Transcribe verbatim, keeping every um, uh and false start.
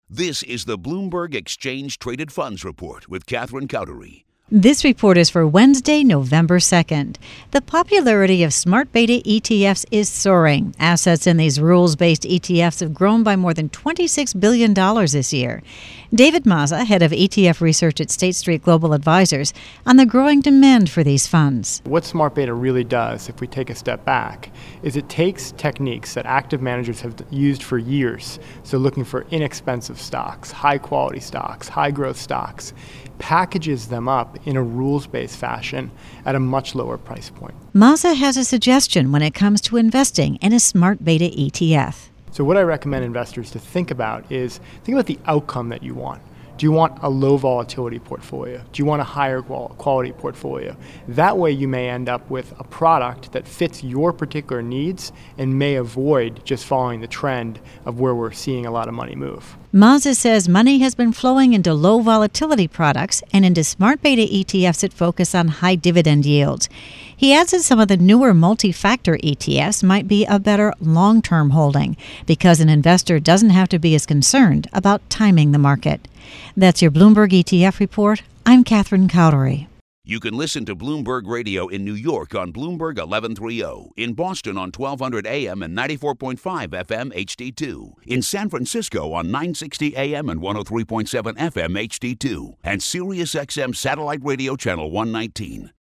This is the Bloomberg Exchange Traded Funds Report with Catherine Cowdery. This report is for Wednesday, November second. The popularity of smart beta E T Fs is soaring. Assets in these rules-based E T Fs have grown by more than twenty-six billion dollars this year. David Mazza, head of E T F research at State Street Global Advisors, on the growing demand for these funds. What smart beta really does, if we take a step back, is it takes techniques that active managers have used for years, so looking for inexpensive stocks, high-quality stocks, high-growth stocks, packages them up in a rules-based fashion at a much lower price point. Mazza has a suggestion when it comes to investing in a smart beta E T F. So what I recommend investors to think about is think about the outcome that you want. Do you want a low volatility portfolio? Do you want a higher quality portfolio? That way you may end up with a product that fits your particular needs and may avoid just following the trend of where we're seeing a lot of money move. Mazza says money has been flowing into low volatility products and into smart beta E T Fs that focus on high dividend yields. He adds that some of the newer multi-factor E T Fs might be a better long-term holding because an investor doesn't have to be as concerned about timing the market. That's your Bloomberg E T F report. I'm Catherine Cowdery. You can listen to Bloomberg Radio in New York on Bloomberg eleven thirty, in Boston on twelve hundred A M and ninety-four point five F M H D two, in San Francisco on nine sixty A M and one oh three point seven F M H D two, and Sirius X M Satellite Radio Channel one nineteen.